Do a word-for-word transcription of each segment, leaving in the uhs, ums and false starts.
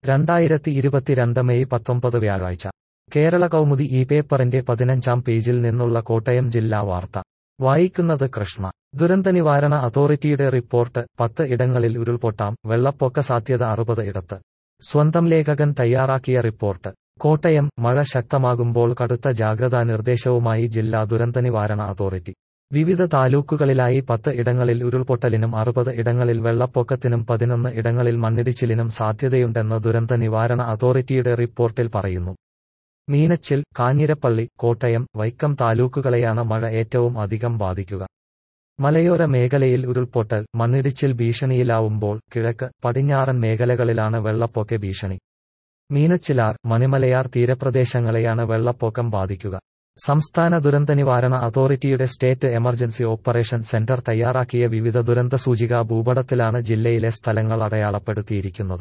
രണ്ടായിരത്തി ഇരുപത്തിരണ്ട് മെയ് പത്തൊമ്പത് വ്യാഴാഴ്ച കേരള കൗമുദി ഈ പേപ്പറിന്റെ പതിനഞ്ചാം പേജിൽ നിന്നുള്ള കോട്ടയം ജില്ലാ വാർത്ത വായിക്കുന്നത് കൃഷ്ണ. ദുരന്തനിവാരണ അതോറിറ്റിയുടെ റിപ്പോർട്ട്, പത്ത് ഇടങ്ങളിൽ ഉരുൾപൊട്ടാം, വെള്ളപ്പൊക്ക സാധ്യത അറുപത് ഇടത്ത്. സ്വന്തം ലേഖകൻ തയ്യാറാക്കിയ റിപ്പോർട്ട്. കോട്ടയം. മഴ ശക്തമാകുമ്പോൾ കടുത്ത ജാഗ്രതാ നിർദ്ദേശവുമായി ജില്ലാ ദുരന്തനിവാരണ അതോറിറ്റി. വിവിധ താലൂക്കുകളിലായി പത്ത് ഇടങ്ങളിൽ ഉരുൾപൊട്ടലിനും അറുപത് ഇടങ്ങളിൽ വെള്ളപ്പൊക്കത്തിനും പതിനൊന്ന് ഇടങ്ങളിൽ മണ്ണിടിച്ചിലിനും സാധ്യതയുണ്ടെന്ന് ദുരന്ത നിവാരണ അതോറിറ്റിയുടെ റിപ്പോർട്ടിൽ പറയുന്നു. മീനച്ചിൽ, കാഞ്ഞിരപ്പള്ളി, കോട്ടയം, വൈക്കം താലൂക്കുകളെയാണ് മഴ ഏറ്റവും അധികം ബാധിക്കുക. മലയോര മേഖലയിൽ ഉരുൾപൊട്ടൽ, മണ്ണിടിച്ചിൽ ഭീഷണിയിലാവുമ്പോൾ കിഴക്ക്, പടിഞ്ഞാറൻ മേഖലകളിലാണ് വെള്ളപ്പൊക്ക ഭീഷണി. മീനച്ചിലാർ, മണിമലയാർ തീരപ്രദേശങ്ങളെയാണ് വെള്ളപ്പൊക്കം ബാധിക്കുക. സംസ്ഥാന ദുരന്തനിവാരണ അതോറിറ്റിയുടെ സ്റ്റേറ്റ് എമർജൻസി ഓപ്പറേഷൻ സെന്റർ തയ്യാറാക്കിയ വിവിധ ദുരന്ത സൂചികാ ഭൂപടത്തിലാണ് ജില്ലയിലെ സ്ഥലങ്ങൾ അടയാളപ്പെടുത്തിയിരിക്കുന്നത്.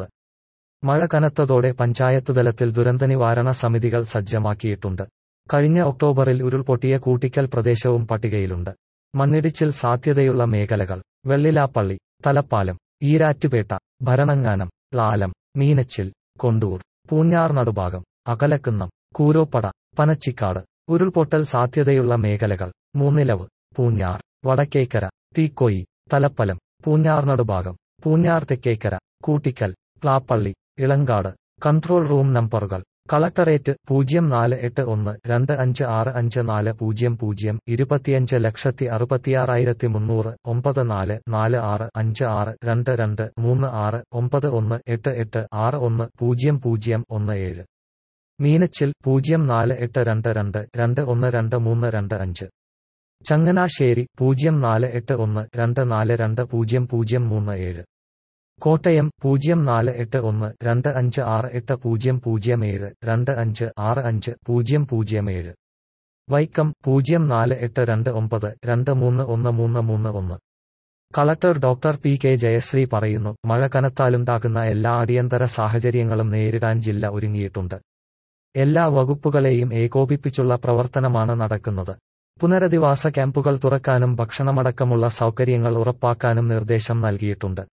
മഴ കനത്തതോടെ പഞ്ചായത്ത് തലത്തിൽ ദുരന്തനിവാരണ സമിതികൾ സജ്ജമാക്കിയിട്ടുണ്ട്. കഴിഞ്ഞ ഒക്ടോബറിൽ ഉരുൾപൊട്ടിയ കൂട്ടിക്കൽ പ്രദേശവും പട്ടികയിലുണ്ട്. മണ്ണിടിച്ചിൽ സാധ്യതയുള്ള മേഖലകൾ: വെള്ളിലാപ്പള്ളി, തലപ്പാലം, ഈരാറ്റുപേട്ട, ഭരണങ്ങാനം, ലാലം, മീനച്ചിൽ, കൊണ്ടൂർ, പൂഞ്ഞാർ നടുഭാഗം, അകലക്കുന്നം, കൂരോപ്പട, പനച്ചിക്കാട്. ഉരുൾപൊട്ടൽ സാധ്യതയുള്ള മേഖലകൾ: മൂന്നിലവ്, പൂഞ്ഞാർ, വടക്കേക്കര, തീക്കോയി, തലപ്പലം, പൂഞ്ഞാർ നടുഭാഗം, പൂഞ്ഞാർ തെക്കേക്കര, കൂട്ടിക്കൽ, പ്ലാപ്പള്ളി, ഇളങ്കാട്. കൺട്രോൾ റൂം നമ്പറുകൾ: കളക്ടറേറ്റ് പൂജ്യം നാല് എട്ട് ഒന്ന് രണ്ട് അഞ്ച് ആറ് അഞ്ച് നാല് പൂജ്യം പൂജ്യം, ഇരുപത്തിയഞ്ച് ലക്ഷത്തി അറുപത്തിയാറായിരത്തി മുന്നൂറ്, ഒമ്പത് നാല് നാല് ആറ് അഞ്ച് ആറ് രണ്ട് രണ്ട് മൂന്ന് ആറ് ഒമ്പത് ഒന്ന് എട്ട് എട്ട് ആറ് ഒന്ന് പൂജ്യം പൂജ്യം ഒന്ന് ഏഴ്. മീനച്ചിൽ പൂജ്യം നാല് എട്ട് രണ്ട് രണ്ട് രണ്ട് ഒന്ന് രണ്ട് മൂന്ന് രണ്ട് അഞ്ച്. ചങ്ങനാശ്ശേരി പൂജ്യം നാല് എട്ട് ഒന്ന് രണ്ട് നാല് രണ്ട് പൂജ്യം പൂജ്യം മൂന്ന് ഏഴ്. കോട്ടയം പൂജ്യം നാല് എട്ട് ഒന്ന് രണ്ട് അഞ്ച് ആറ് എട്ട് പൂജ്യം പൂജ്യം ഏഴ് രണ്ട് അഞ്ച് ആറ് അഞ്ച് പൂജ്യം പൂജ്യം ഏഴ്. വൈക്കം പൂജ്യം നാല് എട്ട് രണ്ട് ഒമ്പത് രണ്ട് മൂന്ന് ഒന്ന് മൂന്ന് മൂന്ന് ഒന്ന്. Collector doctor P K Jayasree പറയുന്നു, മഴ കനത്താലുണ്ടാകുന്ന എല്ലാ അടിയന്തര സാഹചര്യങ്ങളും നേരിടാൻ ജില്ല ഒരുങ്ങിയിട്ടുണ്ട്. എല്ലാ വകുപ്പുകളെയും ഏകോപിപ്പിച്ചുള്ള പ്രവർത്തനമാണ് നടക്കുന്നത്. പുനരധിവാസ ക്യാമ്പുകൾ തുറക്കാനും ഭക്ഷണമടക്കമുള്ള സൗകര്യങ്ങൾ ഉറപ്പാക്കാനും നിർദ്ദേശം നൽകിയിട്ടുണ്ട്.